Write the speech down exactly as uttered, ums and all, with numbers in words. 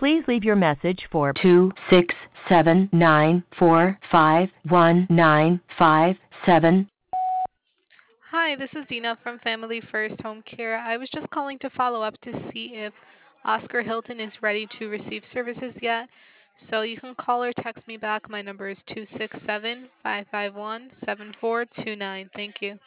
Please leave your message for two six seven nine four five one nine five seven. Hi, this is Dina from Family First Home Care. I was just calling to follow up to see if Oscar Hilton is ready to receive services yet. So you can call or text me back. My number is two six seven, five five one, seven four two nine. Thank you.